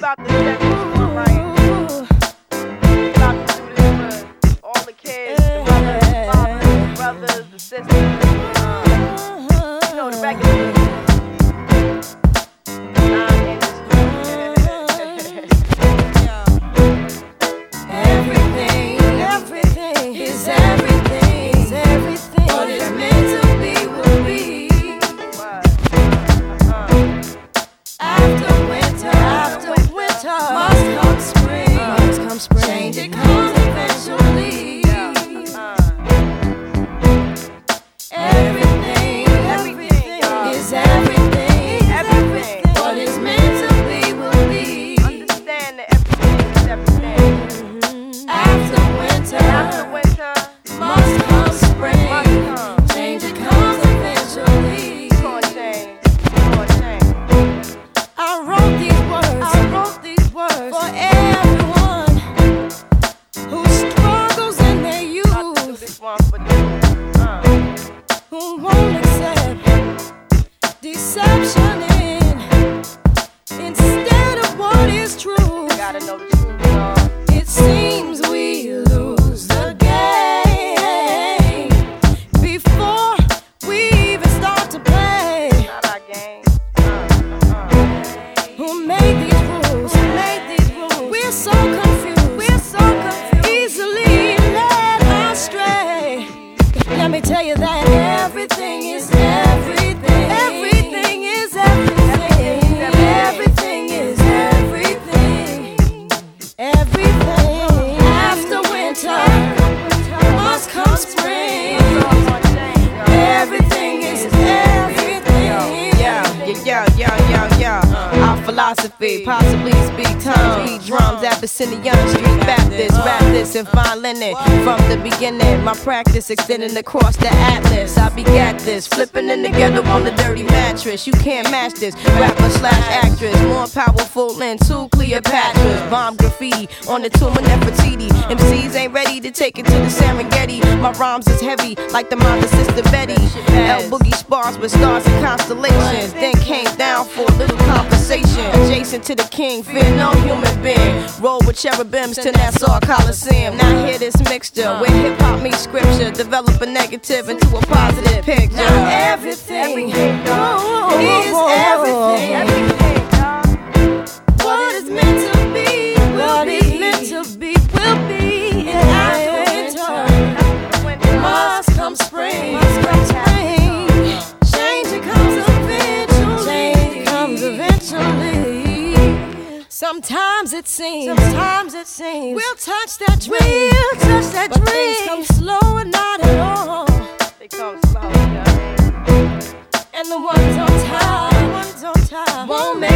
about to set this one right. We about to do this for all the kids, the mothers, the fathers, the brothers, the sisters. You know the record. Everything is everything. What is meant to be will be. After winter, must come spring. Change it comes eventually. Everything is everything. What is meant to be will be. Understand that everything is everything. After winter, must come spring. Change it comes eventually. I wrote these words for everyone who struggles in their youth, who won't accept deception instead of what is true. Gotta know the truth, y'all. It seems we lose the game before we even start to play. Not our game. Who made these rules? We're so confused. Easily led astray. Let me tell you that everything is everything. Everything is everything. Everything is everything. Everything. After winter, must come spring. Everything is everything. Our philosophy, possibly speak tongues, beat drums, Abyssinian Street Baptist, rap this and fine linen. From the beginning, my practice extending across the atlas. I begat this, flipping in together on the dirty mattress. You can't match this, rapper/actress, more powerful than two Cleopatras. Bomb graffiti on the tomb of Nefertiti. MCs ain't ready to take it to the Serengeti. My rhymes is heavy like the mother sister Betty. L Boogie spars with stars and constellations. Then came down for a little conversation. Adjacent to the king, fear no human being. Roll with cherubims to Nassau Coliseum. Now hear this mixture where hip hop meets scripture. Develop a negative into a positive picture. Now everything is everything. What is meant to be will be. And after winter, must come spring. Change it comes eventually. Sometimes it seems we'll touch that dream. But things come slow and not at all. They come slow, yeah. And the ones on top won't make